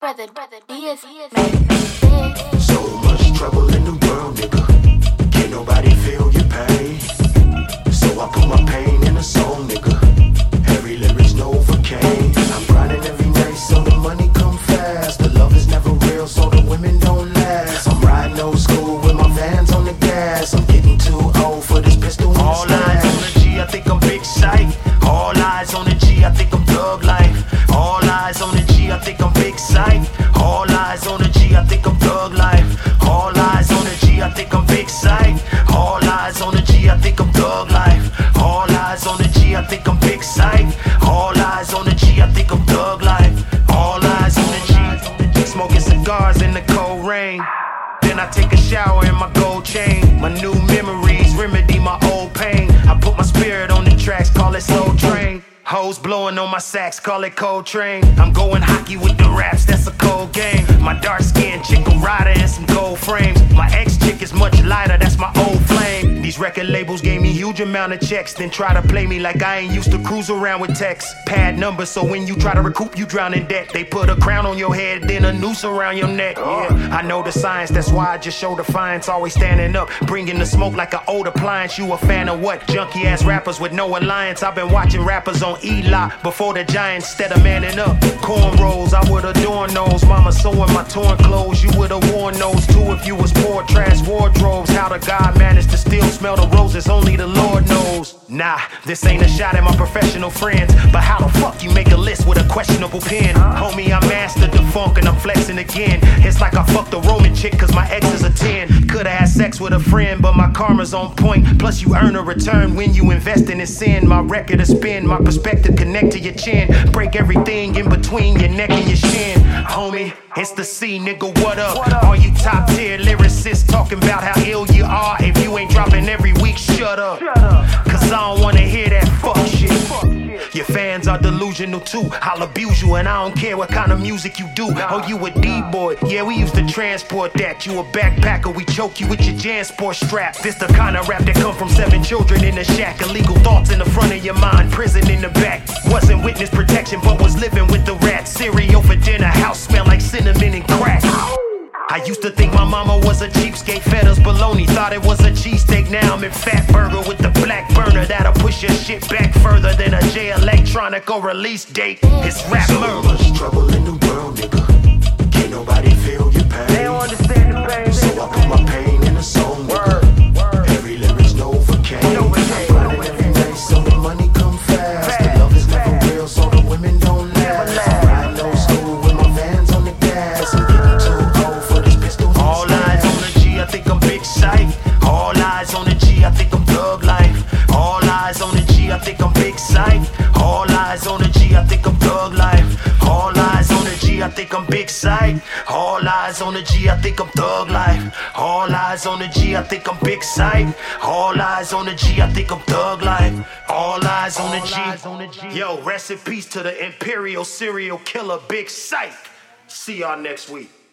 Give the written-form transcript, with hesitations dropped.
brother, DS, So much trouble in the world, nigga. Can't nobody feel your pain. So I put my pain in a song, nigga. Every lyric's Novocaine. I'm grinding every night so the money come fast. The love is never real, so the women don't last. I'm riding old school with my Vans on the gas. I'm getting too old for this pistol in the All eyes on the G, I think I'm big sight. All eyes on the G, I think I'm thug life. All eyes on the G, I think I'm big sight. All eyes on the G, I think I'm thug life. All eyes on the G, I think I'm big sight. All eyes on the G, I think I'm thug life. All eyes on the G, I think I'm big sight. All eyes on the G, I think I'm thug life. All eyes on the G, smoking cigars in the cold rain. Then I take a shower in my gold chain. My new memories remedy my old pain. I put my spirit on the tracks, call it Soul Train. Hoes blowing on my sax, call it Coltrane. I'm going hockey with the raps, that's a cold game. My dark skin chick a rider and some gold frames. My ex chick is much lighter, that's my old flame. These record labels gave me huge amount of checks, then try to play me like I ain't used to cruise around with texts. Pad numbers, so when you try to recoup, you drown in debt. They put a crown on your head, then a noose around your neck. Yeah, I know the science, that's why I just show defiance. Always standing up, bringing the smoke like an old appliance. You a fan of what? Junky ass rappers with no alliance. I've been watching rappers on Eli before the Giants, instead of manning up. Cornrows, I would've adorn those. Mama sewing my torn clothes, you would've worn those too if you was poor. Trash wardrobes, how the God managed to still smell the roses, only the Lord knows. Nah, this ain't a shot at my professional friends, but how the fuck you make a list with a questionable pen? Homie, I mastered the funk and I'm flexing again. It's like I fucked a Roman chick cause my ex is a 10. Could've had sex with a friend, but my karma's on point. Plus you earn a return when you invest in sin. My record is spin, my perspective connect to your chin. Break everything in between your neck and your shin. Homie, it's the C, nigga, what up? All you top tier lyricists talking about how ill you are. If you ain't dropping every week, shut up. Cause I don't wanna hear that fuck shit. Your fans are delusional too. I'll abuse you and I don't care what kind of music you do. Oh, you a D-boy, yeah, we used to transport that. You a backpacker, we choke you with your JanSport strap. This the kind of rap that come from 7 children in the shack. Illegal thoughts in the front of your mind, prison in the back. Wasn't witness protection, but was living with the rats. Cereal for dinner, house smell like cinnamon and crack. I used to think my mama was a cheapskate, fed us bologna, thought it was a cheesesteak. Now I'm in Fat Burger with the black burner that'll push your shit back further than a J Electronic or release date. It's rap So murder. much trouble in the world, nigga. Can't nobody feel your pain. They don't understand the pain. So I put my pain in a song, nigga. Every lyric's Novocaine. I'm grinding every night so the money come fast. The love is never real, so the women don't last. I'm riding old school with my Vans on the gas. I'm getting too old for this pistol. All eyes on the G, I think I'm big sight. All eyes on the G, I think I'm thug life. All eyes on the G, I think I'm big sight. All eyes on the G, I think I'm thug life. All eyes on the G, I think I'm big sight. All eyes on the G, I think I'm thug life. All eyes on the G, I think I'm big sight. All eyes on the G, I think I'm thug life. All eyes on the G. Yo, rest in peace to the Imperial serial killer, Big Sight. See y'all next week.